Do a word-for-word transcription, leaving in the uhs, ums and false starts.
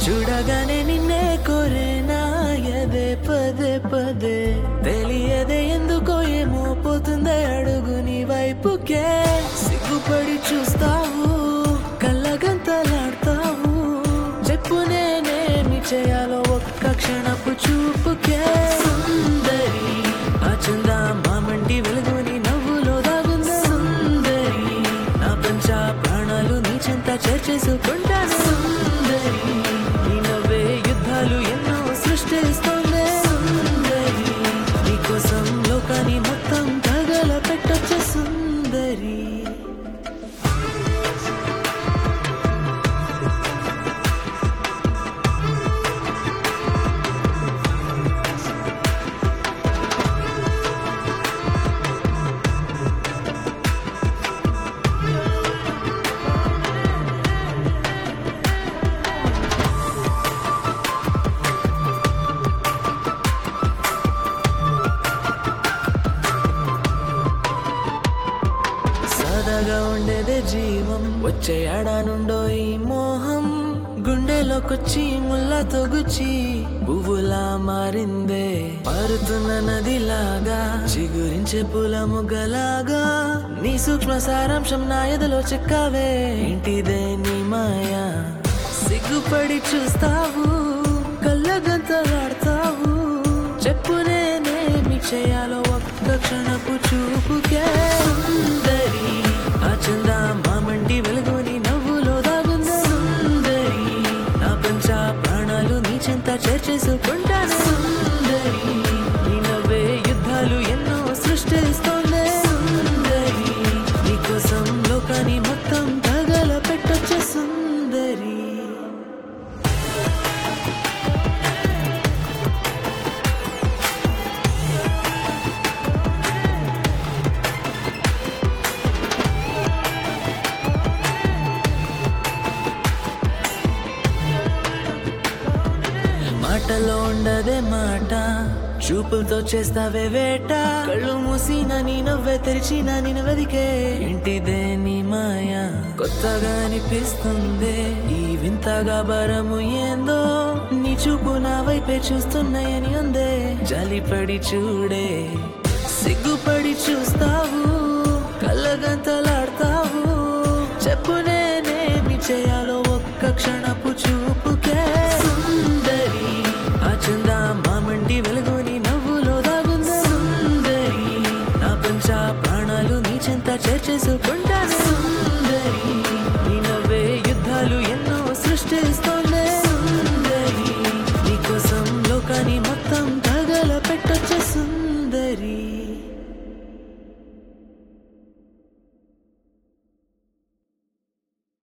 చూడగానే నిన్నే కోరేనా ఎదే పదే పదే తెలియదే ఎందుకో ఏమో పోతుందే అడుగు నీ వైపుకే సిగ్గుపడి చూస్తావు కళ్ళగంతలాడతావు చెప్పు నేనేమి చేయాలో ఒక్క క్షణపు చూపుకే సుందరి ఆ చందా మామంటి వెలుగుని నవ్వులో దాగుంది సుందరి నా పంచ ప్రాణాలు నీ చెంత చేర్చేసుకుంటాను సుందరి నీ నవ్వే యుద్ధాలు ఎన్నో సృష్టిస్తోంది సుందరి నీకోసం లోకాన్ని మొత్తం తగల పెట్టొచ్చే సుందరి సరదాగా ఉండేదే జీవం వచ్చే ఏడానుండో ఈ మోహం గుండెలోకొచ్చి ముళ్ళతో గుచ్చి పువ్వులా మారిందే పారుతున్న నదిలాగా చిగురించే పూల ముగ్గలాగా నీ సూక్ష్మ సారాంశం నా ఎదలో చెక్కావే ఇంటిదే నీ మాయా సిగ్గుపడి చూస్తావు కళ్ళగంతలాడతావు చెప్పు నేనేమి చేయాలో ఒక్క క్షణపు చూపుకే సుందరి ఆ చందా మామంటి వెలుగుని నవ్వులో దాగుంది సుందరి నా పంచ ప్రాణాలు నీ చెంత చేర్చేసుకుంటాను సుందరి నీ నవ్వే యుద్ధాలు ఎన్నో సృష్టిస్తోంది సుందరి నీకోసం లోకాన్ని మొత్తం తగల పెట్టొచ్చే సుందరి మాటలో ఉండదే మాట చూపులతో చేస్తావే వేట కళ్ళు మూసిన నీ నవ్వే తెరిచిన నేను వెదికే ఇంటిదే నీ మాయా కొత్తగా అనిపిస్తుంది ఈ వింతగా బరము ఏందో నీ చూపు నా వైపే చూస్తున్నాయని ఉందే జాలిపడి చూడే సిగ్గుపడి చూస్తావు కళ్ళగంతలాడతావు చెప్పు నేనేమి చేయాలో ఒక్క క్షణపు చూపుకే సుందరి ఆ చందా మామంటి వెలుగుని నవ్వులో దాగుంది సుందరి నా పంచ ప్రాణాలు నీ చెంత చేర్చేసుకుంటాను సుందరి నీ నవ్వే యుద్ధాలు ఎన్నో సృష్టిస్తోంది సుందరి నీకోసం లోకాన్ని మొత్తం తగల పెట్టొచ్చే సుందరి